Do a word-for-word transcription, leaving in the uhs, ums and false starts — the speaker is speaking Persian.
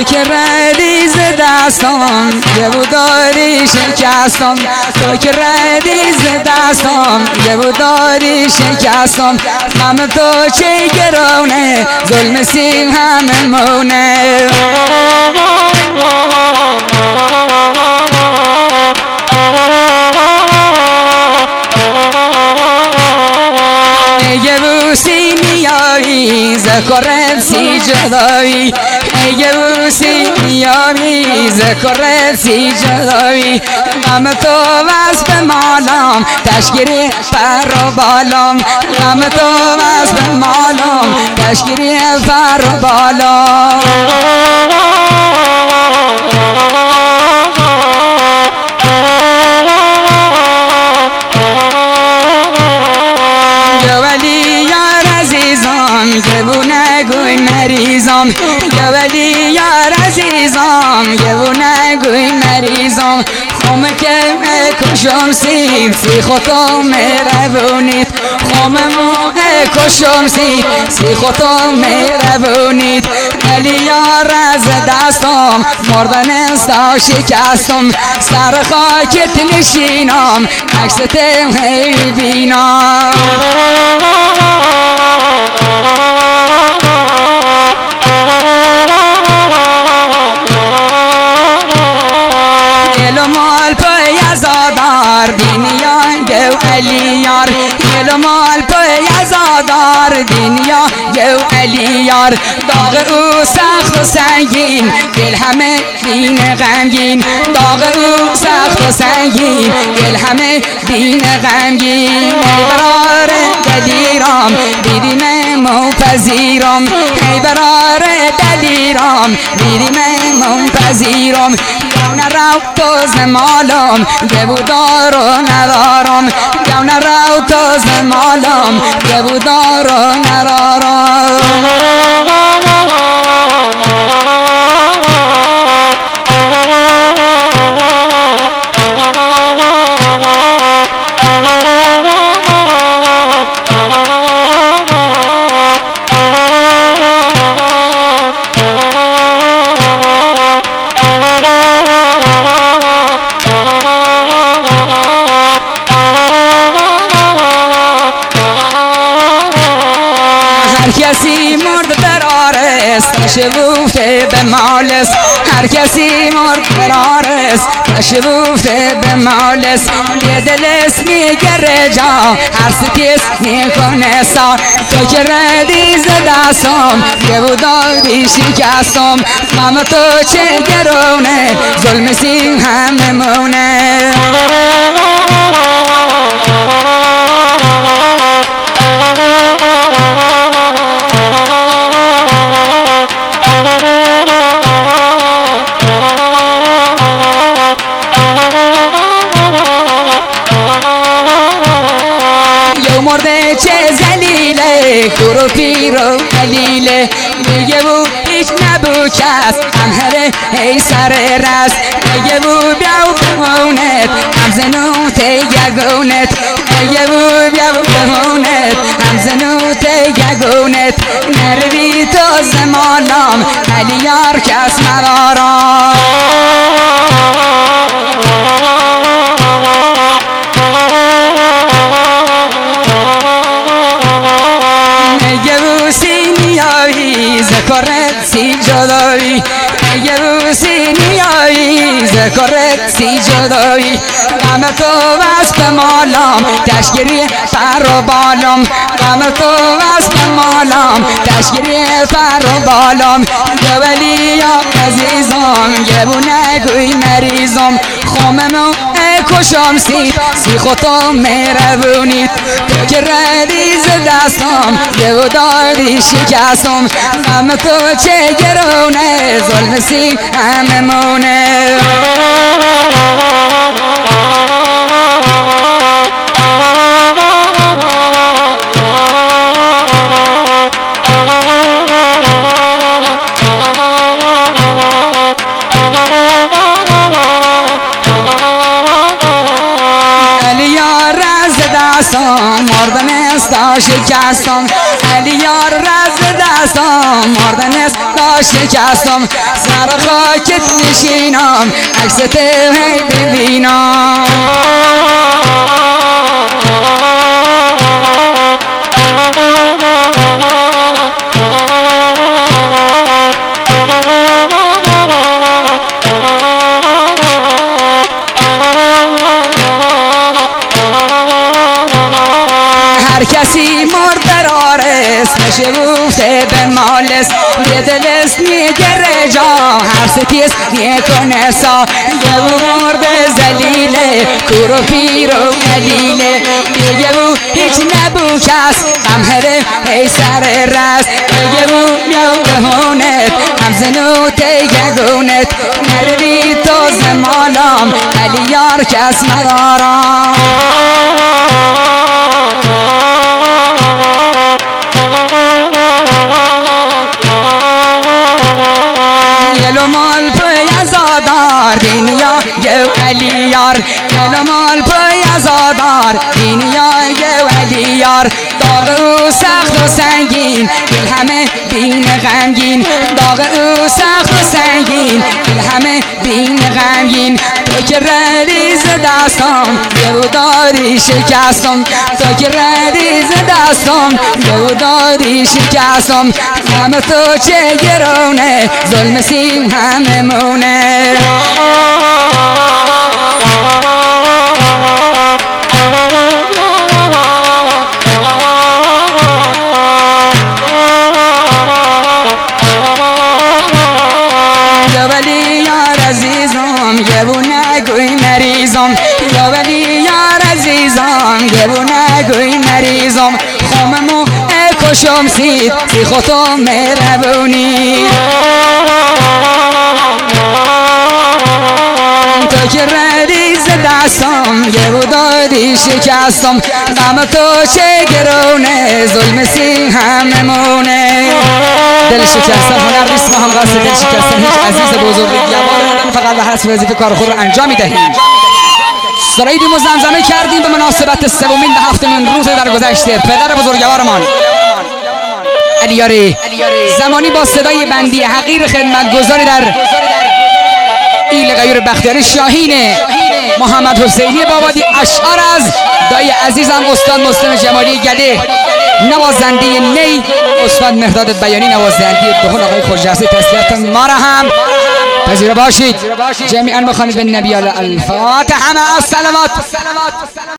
که ردی ز دستم یه بوداری شکستم تو که ردی ز دستم یه بوداری شکستم همه تو چه گرونه ظلم سیم همه مونه اگه بوسی میایی ذکرت سی جدایی اگه بوسی میایی ذکرت سی جدایی غم تو وصف مالام تشکیری پر و بالام غم تو وصف مالام تشکیری پر و بالام گبو نگوی مریضم یا ولی یار عزیزم گبو نگوی مریضم خم که کشم سید سی خودم مهربونید خم مو کشم سید سی خودم مهربونید ولی یار از دستم مردن استا شکستم سر خاکت نشینم عکست هی بینم دل و مال پای ازادار دنیا گو علیار دل و مال پای ازادار دنیا گو علیار داغ او سخت و سنگین دل همه دین غمگین داغ او سخت و سنگین دل همه دین غمگین برار دلیرام دیدی من پذیرم ای برار دلیرم دیدی من پذیرم گونه رو تو زمالم گبودار و ندارم گونه رو تو زمالم گبودار و ندارم هر کسی مرد در آرس تشبوفه به مالس هر کسی مرد در آرس تشبوفه به مالس یه دلس میگره جا هر ستیس میکنه سا تو که ردی ز دستم یه بوداری شکستم غم تو چه گرونه ظلم سیم همه مونه مرده چه زلیله کورو پیرو علیله میگه بو هیچ نبو کس همهره ای سر رست میگه بو بیاو بمونت هم زنوت یگونت میگه بو بیاو بمونت هم زنوت یگونت نروی تو زمانم علی یار کس مرارم ذکرت سی جدایی اگه بوسی نیایی ذکرت سی جدایی غم تو وصف مالم تشکیری پر و بالم غم تو وصف مالم تشکیری پر و بالم یا ولی یا عزیزم گبو نگوی مریضم خممو کشم سید سی خودم مهربونید تو که ردی ز دستم یه بوداری شکستم غم تو چه گرونه ظلم سیم همه مونه مردن استا شکستم علی یار رز دستم مردن استا شکستم سر خاکت نشینم عکست هی ببینم هر کسی مرد رارس نشه بوفته به مالس یه دلست میگره جا هر ستیس میکنه سا یه مرد زلیله کور و پیر و قلیله دیگه بو هیچ نبو کس غمهره ای سر رس دیگه بو میو بهونت هم زنوت گگونت نروی تو زمالام علی یار کس مدارم یلو مال پی ازادار دنیا جو علی یار یلو مال پی ازادار دنیا جو علی یار داغ او سخت و سنگین دل همه بین غمگین داغ او سخت و سنگین دل همه بین غمگین تو که ردیز دستم یهو داری شکستم تو که ردیز دستم یهو داری شکستم همه تو چه گرونه ظلم سیم همه مونه یا ولی یار عزیزم یهو نگوی مریضم یا ولی یار عزیزم یهو نگوی مریضم خاممو کشم سید سی خودم مهربونی تو که ردیز دستم یهو دادی شکستم غم تو چه گرونه ظلم سی هممونه دل شکستن هنر نیست ما هم قصد دل شکستن هیچ عزیز بزرگی یوار فقط به حسب وظیفه کار خود رو انجام میدهیم سرایدی مزمزمه کردیم به مناسبت سومین ده هفتمین روز در گذشته پدر بزرگوارمان علیاری زمانی با صدای بندی حقیر خدمتگزاری در ایل غیور بختیاری شاهین محمد حسینی بابادی اشعار از دایی عزیزم استاد مسلم جمالی گله نوازنده نی استاد مهداد بیانی نوازنده دهن آقای خجسته تسلیت ما را هم پذیرا باشید جمیعا بخوانید به نبی الفاتحه مع السلامات